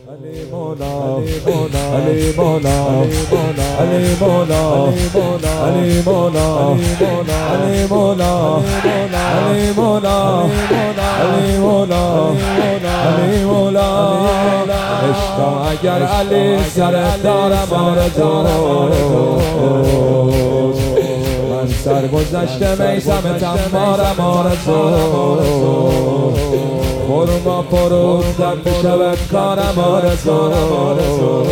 علی مولا علی مولا علی مولا علی مولا علی مولا علی مولا علی مولا علی مولا عشق اگر علی سرت دارم آرزوست من سرگذشته میثم تمارم آرزوست خرما فروختم بشود کارم آرزوست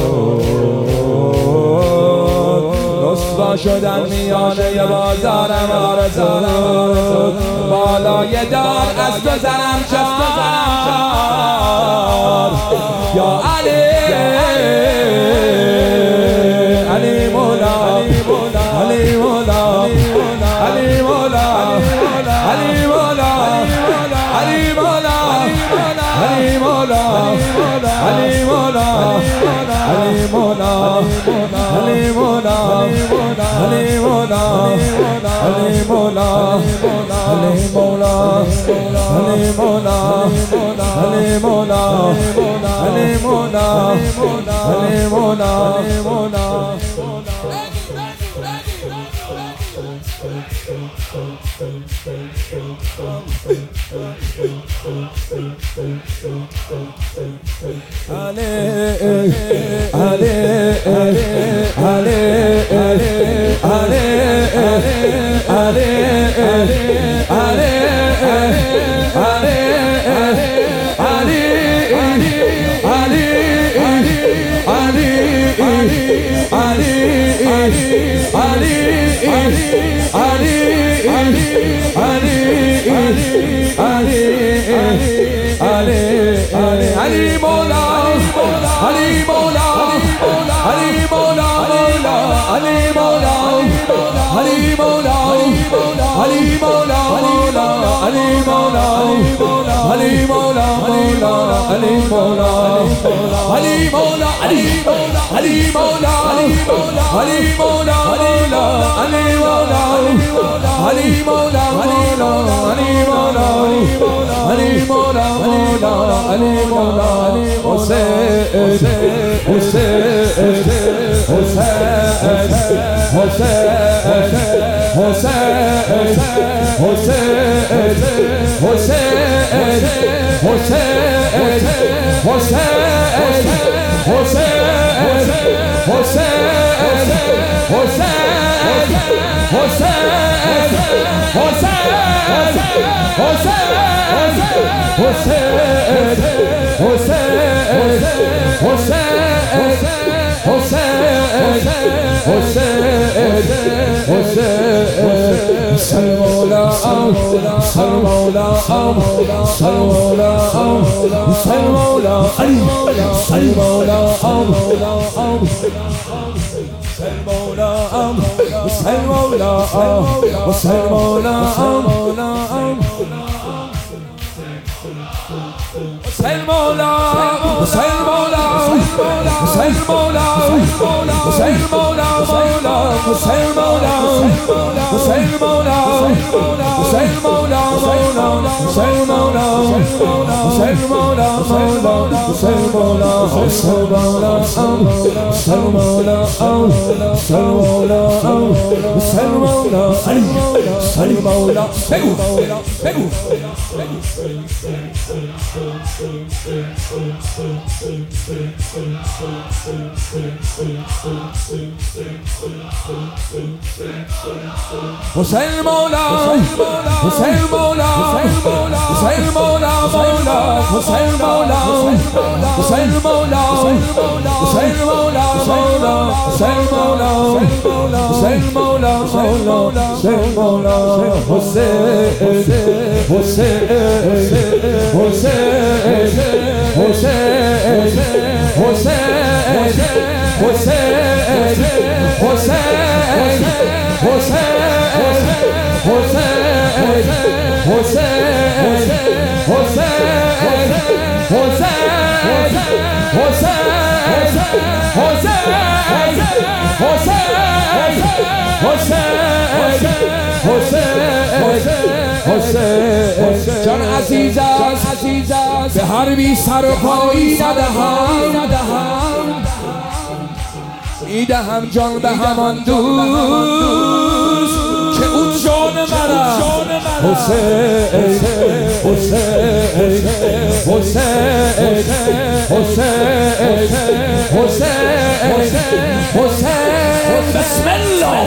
رسوا شدن میانه بازارم آرزوست بالای دار از تو زنم چار یا علی علی مولا علی مولا علی مولا علی مولا علی مولا علی مولا علی مولا علی مولا علی مولا علی مولا علی مولا علی مولا علی مولا علی مولا علی مولا علی مولا Ali Mola, Ali Mola, Ali Mola, Ali Mola, Ali Mola, Ali Mola, Ali Mola, Ali Mola, Ali Mola, Ali Mola, Ali Mola, Ali Mola, Ali Mola, Ali Mola, Ali Mola, Ali Mola, Ali Mola, Ali Mola, Hussein, Hussein, Hussein, Hussein, Hussein, Hussein, Hussein, Hussein, جان عزیز است به حربی سر و پایی ندهم میده هم جان به همان دوست که او جان مرا حسین حسین حسین حسین حسین بسم الله